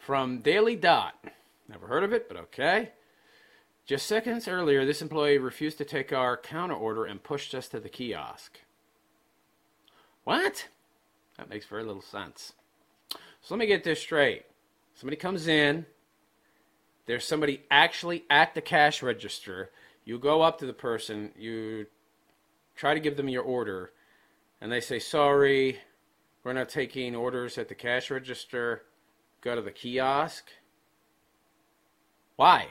From Daily Dot. Never heard of it, but okay. Just seconds earlier, this employee refused to take our counter order and pushed us to the kiosk. What? That makes very little sense. So let me get this straight. Somebody comes in. There's somebody actually at the cash register. You go up to the person. You try to give them your order. And they say, sorry, we're not taking orders at the cash register. Go to the kiosk. Why?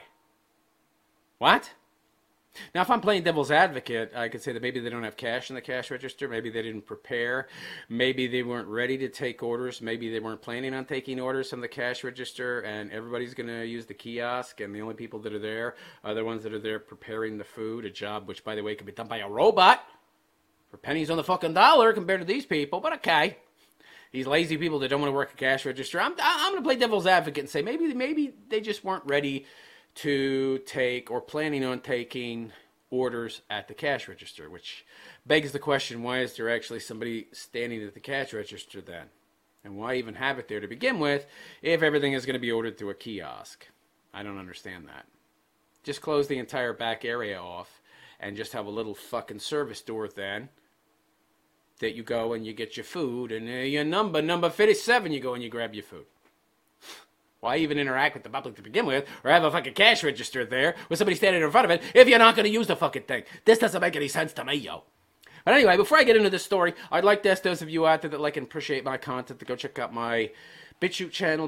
What? Now, if I'm playing devil's advocate, I could say that maybe they don't have cash in the cash register. Maybe they didn't prepare. Maybe they weren't ready to take orders. Maybe they weren't planning on taking orders from the cash register, and everybody's going to use the kiosk, and the only people that are there are the ones that are there preparing the food, a job which, by the way, could be done by a robot for pennies on the fucking dollar compared to these people, but okay. These lazy people that don't want to work a cash register, I'm going to play devil's advocate and say maybe they just weren't ready to take or planning on taking orders at the cash register, which begs the question, why is there actually somebody standing at the cash register then? And why even have it there to begin with if everything is going to be ordered through a kiosk? I don't understand that. Just close the entire back area off and just have a little fucking service door then that you go and you get your food, and your number 57, you go and you grab your food. Why even interact with the public to begin with, or have a fucking cash register there with somebody standing in front of it if you're not going to use the fucking thing? This doesn't make any sense to me, yo. But anyway, before I get into this story, I'd like to ask those of you out there that like and appreciate my content to go check out my BitChute channel,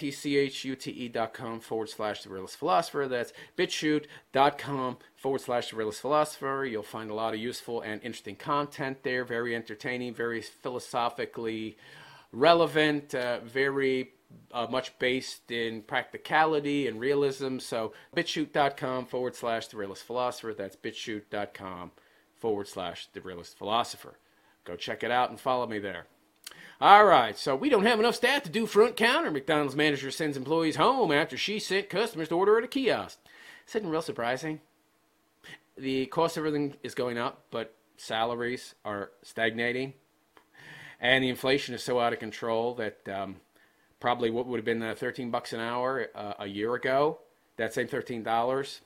bitchute.com/The Realist Philosopher. That's bitchute.com/The Realist Philosopher. You'll find a lot of useful and interesting content there, very entertaining, very philosophically relevant, very much based in practicality and realism. So bitchute.com/The Realist Philosopher. That's bitchute.com/The Realist Philosopher. Go check it out and follow me there. All right, so we don't have enough staff to do front counter. McDonald's manager sends employees home after she sent customers to order at a kiosk. Isn't real surprising? The cost of everything is going up, but salaries are stagnating. And the inflation is so out of control that probably what would have been $13 an hour a year ago, that same $13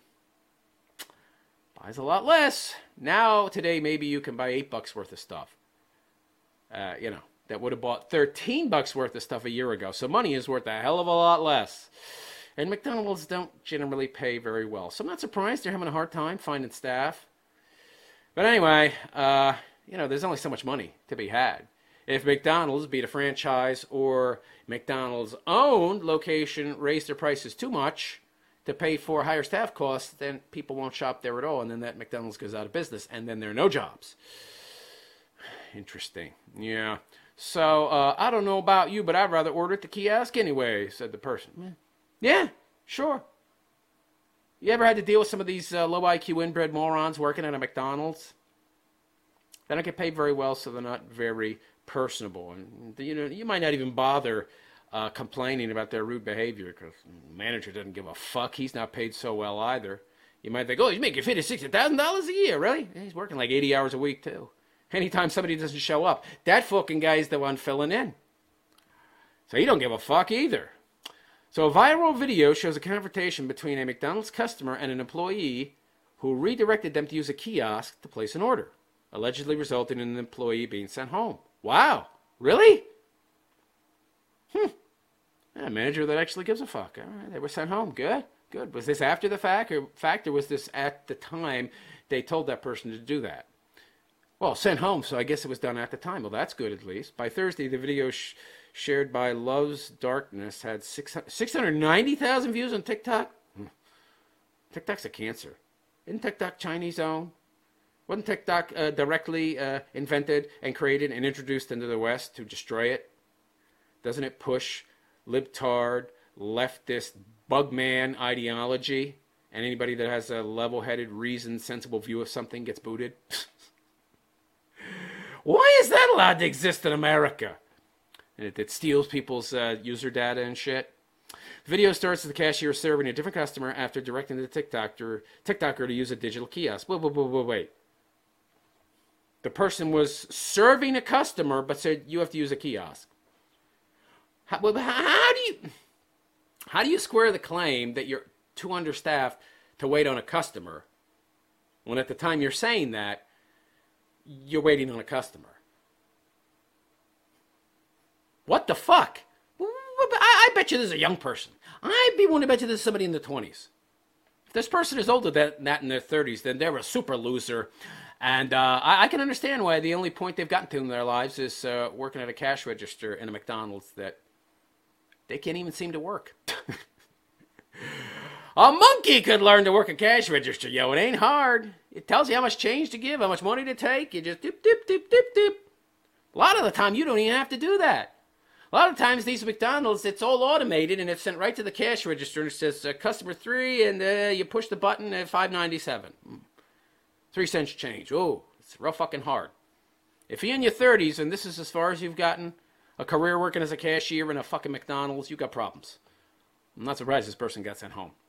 buys a lot less. Now, today, maybe you can buy $8 worth of stuff. That would have bought $13 worth of stuff a year ago. So money is worth a hell of a lot less. And McDonald's don't generally pay very well. So I'm not surprised they're having a hard time finding staff. But anyway, there's only so much money to be had. If McDonald's, be it a franchise or McDonald's owned location, raise their prices too much to pay for higher staff costs, then people won't shop there at all. And then that McDonald's goes out of business. And then there are no jobs. Interesting. Yeah. So, I don't know about you, but I'd rather order at the kiosk anyway, said the person. Yeah, sure. You ever had to deal with some of these low IQ inbred morons working at a McDonald's? They don't get paid very well, so they're not very personable. And, you might not even bother complaining about their rude behavior because the manager doesn't give a fuck. He's not paid so well either. You might think, oh, he's making $50,000-$60,000 a year, really? Yeah, he's working like 80 hours a week, too. Anytime somebody doesn't show up, that fucking guy's the one filling in. So he don't give a fuck either. So a viral video shows a confrontation between a McDonald's customer and an employee who redirected them to use a kiosk to place an order, allegedly resulting in an employee being sent home. Wow. Really? Yeah, a manager that actually gives a fuck. All right, they were sent home. Good. Was this after the fact, or was this at the time they told that person to do that? Well, sent home, so I guess it was done at the time. Well, that's good at least. By Thursday, the video shared by Loves Darkness had 690,000 views on TikTok. TikTok's a cancer. Isn't TikTok Chinese-owned? Wasn't TikTok directly invented and created and introduced into the West to destroy it? Doesn't it push libtard, leftist, bugman ideology? And anybody that has a level-headed, reasoned, sensible view of something gets booted? Why is that allowed to exist in America? It steals people's user data and shit. The video starts with the cashier serving a different customer after directing the TikToker to use a digital kiosk. Wait. The person was serving a customer but said, you have to use a kiosk. How do you... How do you square the claim that you're too understaffed to wait on a customer when at the time you're saying that, you're waiting on a customer? What the fuck? I bet you this is a young person. I'd be willing to bet you this is somebody in the 20s. If this person is older than that in their 30s, then they're a super loser. And I can understand why the only point they've gotten to in their lives is working at a cash register in a McDonald's that they can't even seem to work. A monkey could learn to work a cash register, yo. It ain't hard. It tells you how much change to give, how much money to take. You just dip, dip, dip, dip, dip. A lot of the time, you don't even have to do that. A lot of times, these McDonald's, it's all automated, and it's sent right to the cash register, and it says, customer 3, and you push the button at $5.97. 3 cents change. Oh, it's real fucking hard. If you're in your 30s, and this is as far as you've gotten, a career working as a cashier in a fucking McDonald's, you got problems. I'm not surprised this person got sent home.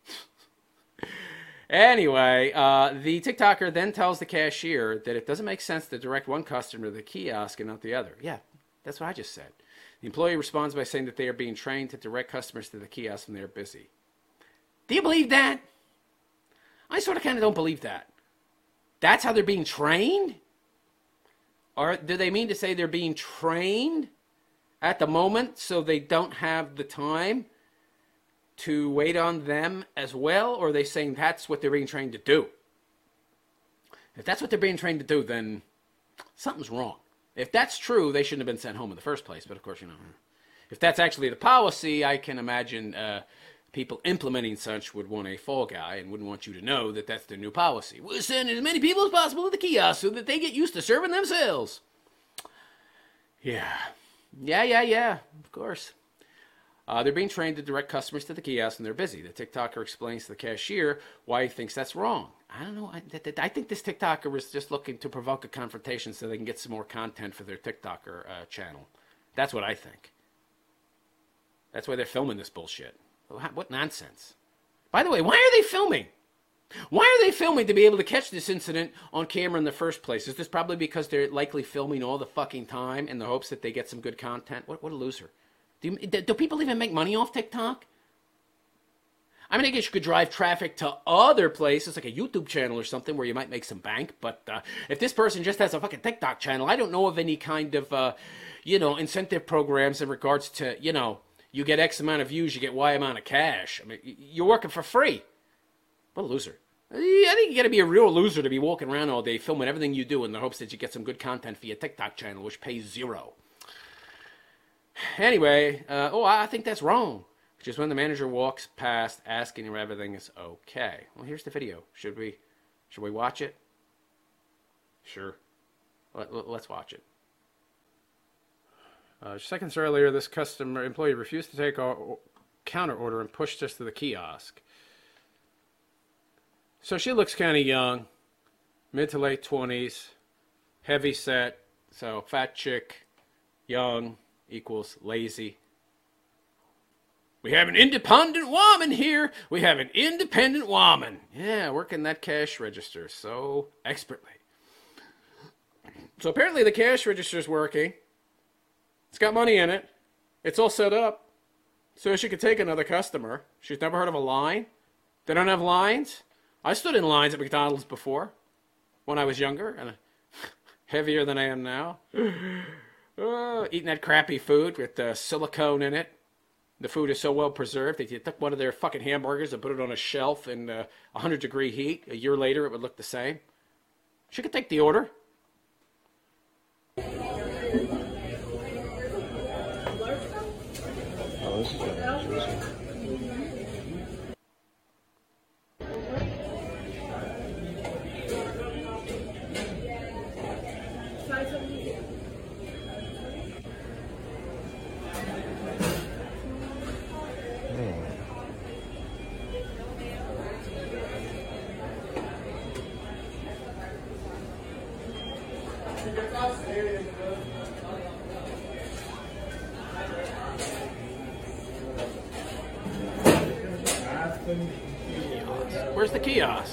Anyway, the TikToker then tells the cashier that it doesn't make sense to direct one customer to the kiosk and not the other. Yeah, that's what I just said. The employee responds by saying that they are being trained to direct customers to the kiosk when they're busy. Do you believe that? I sort of kind of don't believe that. That's how they're being trained? Or do they mean to say they're being trained at the moment so they don't have the time to wait on them as well? Or are they saying that's what they're being trained to do? If that's what they're being trained to do, then something's wrong. If that's true, they shouldn't have been sent home in the first place. But of course, if that's actually the policy, I can imagine people implementing such would want a fall guy and wouldn't want you to know that that's their new policy. We'll send as many people as possible to the kiosk so that they get used to serving themselves. Yeah. Of course. They're being trained to direct customers to the kiosk when they're busy. The TikToker explains to the cashier why he thinks that's wrong. I don't know. I think this TikToker was just looking to provoke a confrontation so they can get some more content for their TikToker channel. That's what I think. That's why they're filming this bullshit. What nonsense. By the way, why are they filming? Why are they filming to be able to catch this incident on camera in the first place? Is this probably because they're likely filming all the fucking time in the hopes that they get some good content? What a loser. Do people even make money off TikTok? I mean, I guess you could drive traffic to other places, like a YouTube channel or something, where you might make some bank. But if this person just has a fucking TikTok channel, I don't know of any kind of, incentive programs in regards to, you get X amount of views, you get Y amount of cash. I mean, you're working for free. What a loser. I think you got to be a real loser to be walking around all day filming everything you do in the hopes that you get some good content for your TikTok channel, which pays $0. Anyway, I think that's wrong. Which is when the manager walks past asking if everything is okay. Well, here's the video. Should we watch it? Sure. Let's watch it. Seconds earlier, this employee refused to take our counter order and pushed us to the kiosk. So she looks kind of young, mid to late 20s, heavy set. So fat chick, young equals lazy. We have an independent woman here. We have an independent woman. Yeah, working that cash register so expertly. So apparently the cash register's working. It's got money in it. It's all set up so she could take another customer. She's never heard of a line. They don't have lines. I stood in lines at McDonald's before when I was younger and heavier than I am now. Eating that crappy food with silicone in it. The food is so well preserved that you took one of their fucking hamburgers and put it on a shelf in 100-degree heat. A year later, it would look the same. She could take the order. Oh, this is good. Where's the kiosk?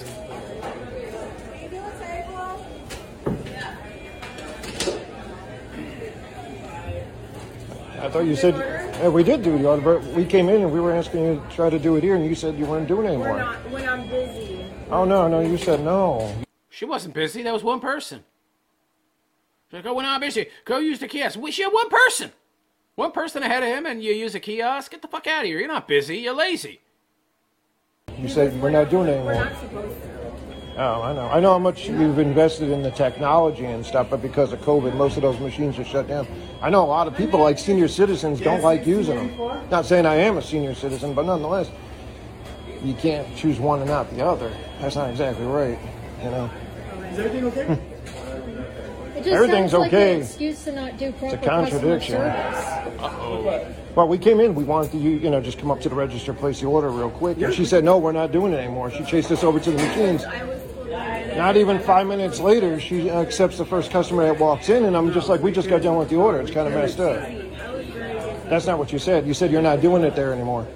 I thought you said Yeah, we did do the order, but we came in and we were asking you to try to do it here, and you said you weren't doing it anymore. We're not, when I'm busy. Oh, no, you said no. She wasn't busy. That was one person. She's like, oh, when I'm busy, go use the kiosk. She had one person. One person ahead of him, and you use a kiosk? Get the fuck out of here. You're not busy. You're lazy. You said we're not doing it We're anymore. not supposed to. Oh, I know. I know how much you've invested in the technology and stuff, but because of COVID, most of those machines are shut down. I know a lot of people, like senior citizens, don't like using them. Not saying I am a senior citizen, but nonetheless, you can't choose one and not the other. That's not exactly right, you know. Is everything okay? It just Everything's sounds like okay. an excuse to not do proper a contradiction. customer service. Well, we came in, we wanted to, just come up to the register, place the order real quick. And she said, no, we're not doing it anymore. She chased us over to the machines. Not even 5 minutes later, she accepts the first customer that walks in, and I'm just like, we just got done with the order. It's kind of messed up. That's not what you said. You said you're not doing it there anymore.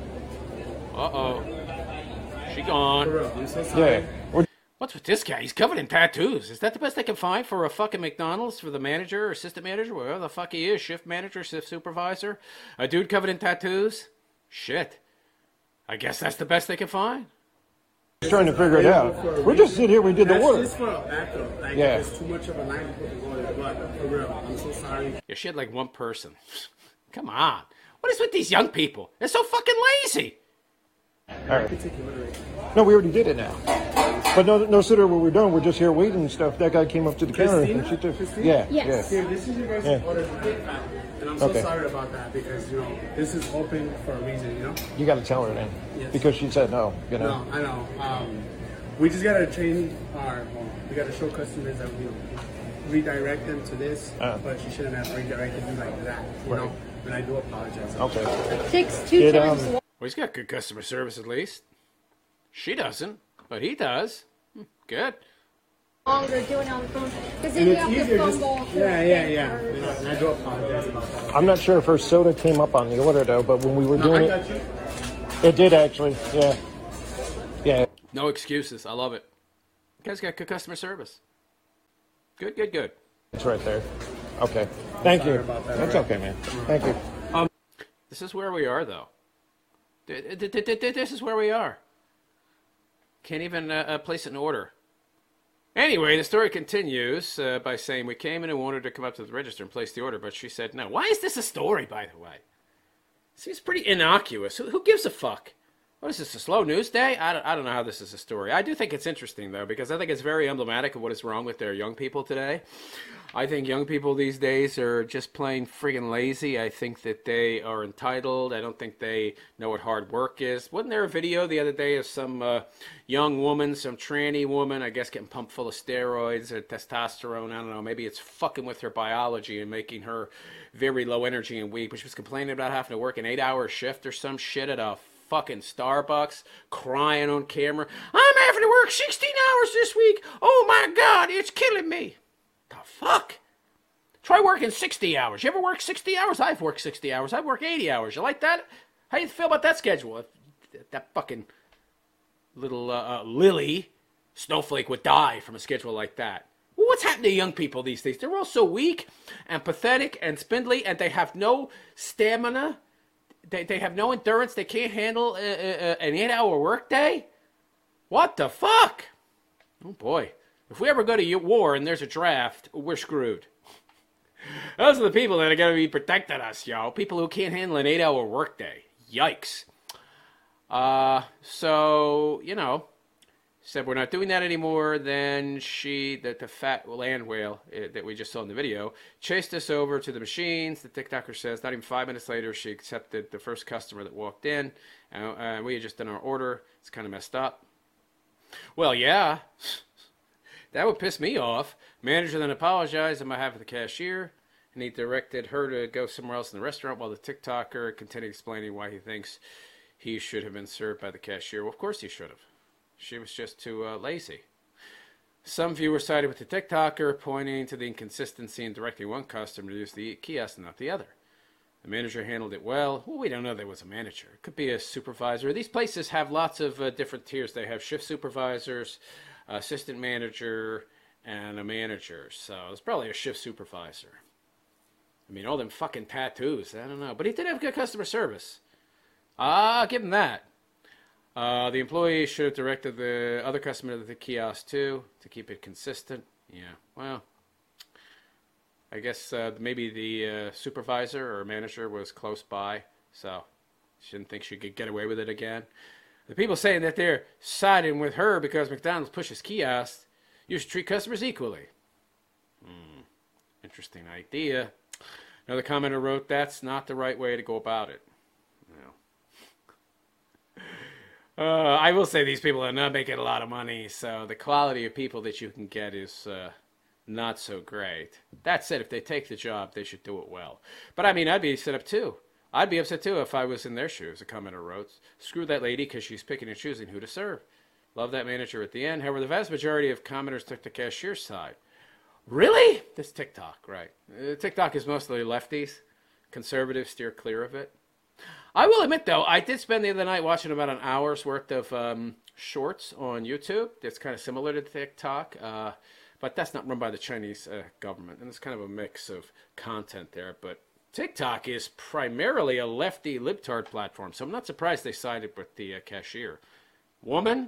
Uh-oh. She gone. I'm so sorry. Yeah. We're What's with this guy? He's covered in tattoos. Is that the best they can find for a fucking McDonald's, for the manager or assistant manager, whatever the fuck he is, shift manager, shift supervisor? A dude covered in tattoos? Shit. I guess that's the best they can find. trying to figure it out. We're just sitting here, we did the That's order. just for a backup. Like, Yeah. there's too much of a line to put the order, but for real, I'm so sorry. Yeah, she had like one person. Come on. What is with these young people? They're so fucking lazy. All right. No, we already did it now. But no sooner were we done, we're just here waiting and stuff. That guy came up to the counter and she took. Christina? Yeah, Yes. Here, this is your guys' Yeah. order for the pack. And I'm so Okay. sorry about that because, this is open for a reason, yeah. You got to tell her then, Yes. because she said no. No, I know. We just got to train we got to show customers that, redirect them to this, Uh. but she shouldn't have redirected them like that, Right. And I do apologize. Okay. Takes two It, times Well, he's got good customer service at least. She doesn't, but he does. Good. longer doing it on the phone because then And you it's have easier to just, fumble. through yeah. papers. And I do apologize about that. I'm not sure if her soda came up on the order though, but when we were No, doing I it, got you. it did actually. Yeah. Yeah. No excuses. I love it. You guys got good customer service. Good, good, good. It's right there. Okay. Thank you. about that, That's all right. okay, man. Thank you. This is where we are, though. This is where we are. Can't even place an order. Anyway, the story continues by saying, we came in and wanted to come up to the register and place the order, but she said no. Why is this a story, by the way? Seems pretty innocuous. Who gives a fuck? What is this, a slow news day? I don't know how this is a story. I do think it's interesting, though, because I think it's very emblematic of what is wrong with their young people today. I think young people these days are just plain friggin' lazy. I think that they are entitled. I don't think they know what hard work is. Wasn't there a video the other day of some young woman, some tranny woman, I guess getting pumped full of steroids or testosterone? I don't know. Maybe it's fucking with her biology and making her very low energy and weak. But she was complaining about having to work an 8-hour shift or some shit at a fucking Starbucks, crying on camera. I'm having to work 16 hours this week. Oh my God, it's killing me. The fuck? Try working 60 hours. You ever work 60 hours? I've worked 60 hours. I've worked 80 hours. You like that? How you feel about that schedule? If that fucking little Lily Snowflake would die from a schedule like that. Well, what's happening to young people these days? They're all so weak and pathetic and spindly, and they have no stamina. They have no endurance. They can't handle an 8-hour workday. What the fuck? Oh, boy. If we ever go to war and there's a draft, we're screwed. Those are the people that are going to be protecting us, y'all. People who can't handle an 8-hour workday. Yikes. So, said we're not doing that anymore. Then the fat land whale that we just saw in the video, chased us over to the machines. The TikToker says not even 5 minutes later, she accepted the first customer that walked in. We had just done our order. It's kind of messed up. Well, yeah. That would piss me off. Manager then apologized on behalf of the cashier, and he directed her to go somewhere else in the restaurant while the TikToker continued explaining why he thinks he should have been served by the cashier. Well, of course he should have. She was just too lazy. Some viewers sided with the TikToker, pointing to the inconsistency in directing one customer to use the kiosk and not the other. The manager handled it well. Well, we don't know there was a manager. It could be a supervisor. These places have lots of different tiers. They have shift supervisors, assistant manager, and a manager. So it's probably a shift supervisor. I mean, all them fucking tattoos. I don't know. But he did have good customer service. I'll give him that. The employee should have directed the other customer to the kiosk, too, to keep it consistent. Yeah, well, I guess maybe the supervisor or manager was close by, so she didn't think she could get away with it again. The people saying that they're siding with her because McDonald's pushes kiosks, you should treat customers equally. Interesting idea. Another commenter wrote, that's not the right way to go about it. No. I will say these people are not making a lot of money, so the quality of people that you can get is not so great. That said, if they take the job, they should do it well. But I mean, I'd be upset too. I'd be upset too if I was in their shoes, a commenter wrote. Screw that lady because she's picking and choosing who to serve. Love that manager at the end. However, the vast majority of commenters took the cashier's side. Really? That's TikTok, right. TikTok is mostly lefties. Conservatives steer clear of it. I will admit, though, I did spend the other night watching about an hour's worth of shorts on YouTube. That's kind of similar to TikTok, but that's not run by the Chinese government. And it's kind of a mix of content there. But TikTok is primarily a lefty libtard platform, so I'm not surprised they sided with the cashier. Woman,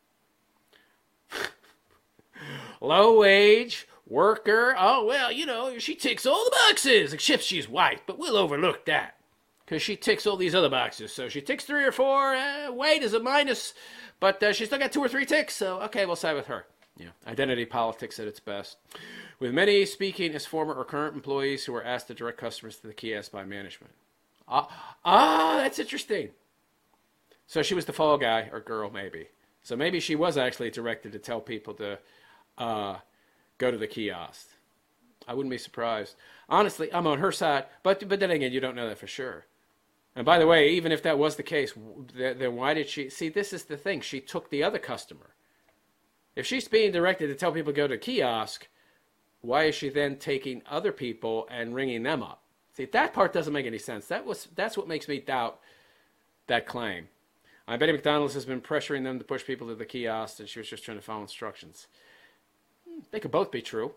low wage, worker, oh, well, you know, she ticks all the boxes, except she's white, but we'll overlook that. Because she ticks all these other boxes. So she ticks 3 or 4. White is a minus. But she's still got 2 or 3 ticks. So, okay, we'll side with her. Yeah, identity politics at its best. With many speaking as former or current employees who are asked to direct customers to the kiosk by management. That's interesting. So she was the fall guy or girl, maybe. So maybe she was actually directed to tell people to go to the kiosk. I wouldn't be surprised. Honestly, I'm on her side. But then again, you don't know that for sure. And by the way, even if that was the case, then why did she... See, this is the thing. She took the other customer. If she's being directed to tell people to go to a kiosk, why is she then taking other people and ringing them up? See, that part doesn't make any sense. That's what makes me doubt that claim. I bet McDonald's has been pressuring them to push people to the kiosk, and she was just trying to follow instructions. They could both be true.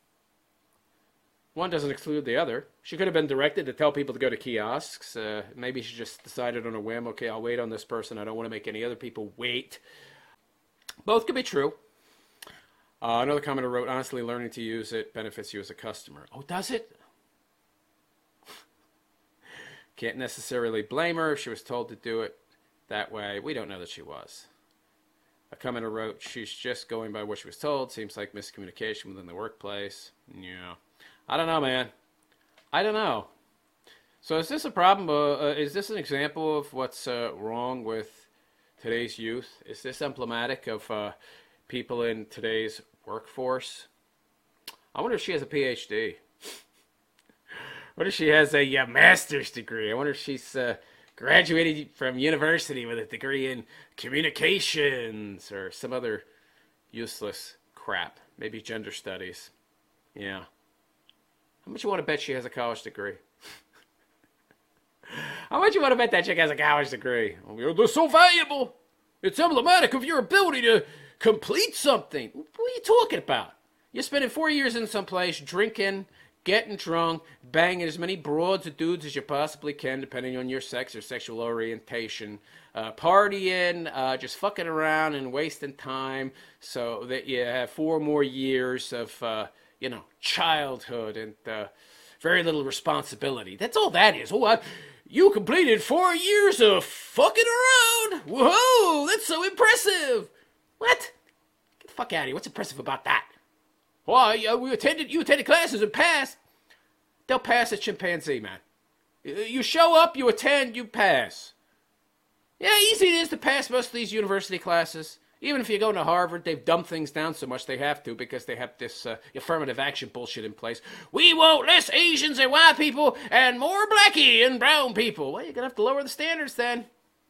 One doesn't exclude the other. She could have been directed to tell people to go to kiosks. Maybe she just decided on a whim, okay, I'll wait on this person. I don't want to make any other people wait. Both could be true. Another commenter wrote, honestly, learning to use it benefits you as a customer. Oh, does it? Can't necessarily blame her if she was told to do it that way. We don't know that she was. A commenter wrote, she's just going by what she was told. Seems like miscommunication within the workplace. Yeah. I don't know, man. I don't know. So is this a problem? Is this an example of what's wrong with today's youth? Is this emblematic of people in today's workforce? I wonder if she has a PhD. What if she has a master's degree? I wonder if she's graduated from university with a degree in communications or some other useless crap. Maybe gender studies. Yeah. How much you want to bet she has a college degree? How much you want to bet that chick has a college degree? Oh, they're so valuable. It's emblematic of your ability to complete something. What are you talking about? You're spending 4 years in some place, drinking, getting drunk, banging as many broads or dudes as you possibly can, depending on your sex or sexual orientation, partying, just fucking around and wasting time so that you have 4 more years of... childhood and very little responsibility. That's all that is. Oh, you completed 4 years of fucking around. Whoa, that's so impressive. What? Get the fuck out of here. What's impressive about that? Well, you attended classes and passed. They'll pass a chimpanzee, man. You show up, you attend, you pass. Yeah, easy it is to pass most of these university classes. Even if you go to Harvard, they've dumbed things down so much they have to because they have this affirmative action bullshit in place. We want less Asians and white people and more blackie and brown people. Well, you're going to have to lower the standards then.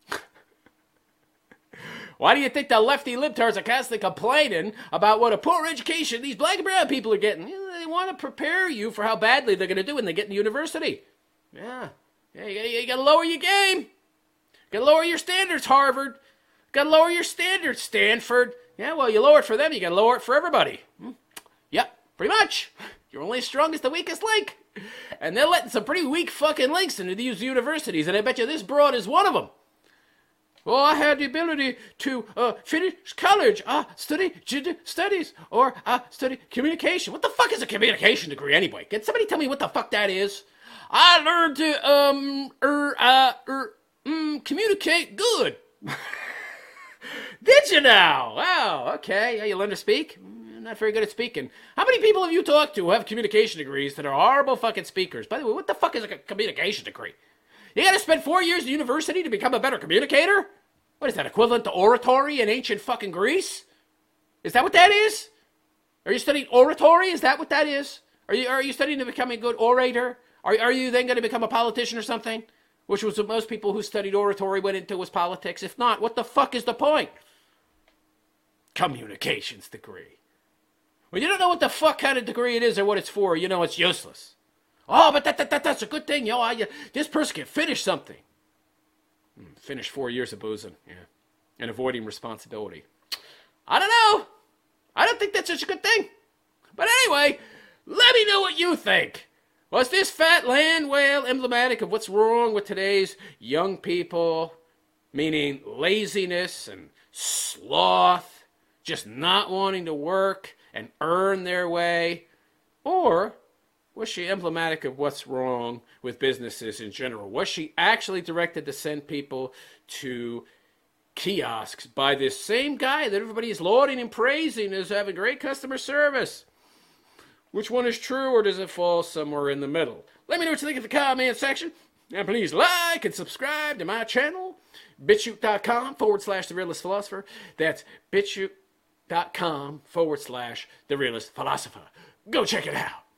Why do you think the lefty libtards are constantly complaining about what a poor education these black and brown people are getting? They want to prepare you for how badly they're going to do when they get in university. Yeah, you got to lower your game. Got to lower your standards, Harvard. Got to lower your standards, Stanford. Yeah, well, you lower it for them, you got to lower it for everybody. Yep, pretty much. You're only as strong as the weakest link. And they're letting some pretty weak fucking links into these universities, and I bet you this broad is one of them. Well, I had the ability to finish college, study studies, or study communication. What the fuck is a communication degree anyway? Can somebody tell me what the fuck that is? I learned to communicate good. Did you now? Wow, okay. Yeah, you learned to speak? Not very good at speaking. How many people have you talked to who have communication degrees that are horrible fucking speakers? By the way, what the fuck is a communication degree? You gotta spend 4 years at university to become a better communicator? What is that, equivalent to oratory in ancient fucking Greece? Is that what that is? Are you studying oratory? Is that what that is? Are you studying to become a good orator? Are you then going to become a politician or something? Which was what most people who studied oratory went into was politics. If not, what the fuck is the point? Communications degree. When you don't know what the fuck kind of degree it is or what it's for, you know it's useless. Oh, but that's a good thing, this person can finish something. Finish 4 years of boozing, yeah, and avoiding responsibility. I don't know. I don't think that's such a good thing. But anyway, let me know what you think. Was this fat land whale emblematic of what's wrong with today's young people? Meaning laziness and sloth, just not wanting to work and earn their way? Or was she emblematic of what's wrong with businesses in general? Was she actually directed to send people to kiosks by this same guy that everybody is lauding and praising as having great customer service? Which one is true, or does it fall somewhere in the middle? Let me know what you think in the comment section. And please like and subscribe to my channel, bitchute.com/The Realist Philosopher. That's bitchute.com/The Realist Philosopher. Go check it out.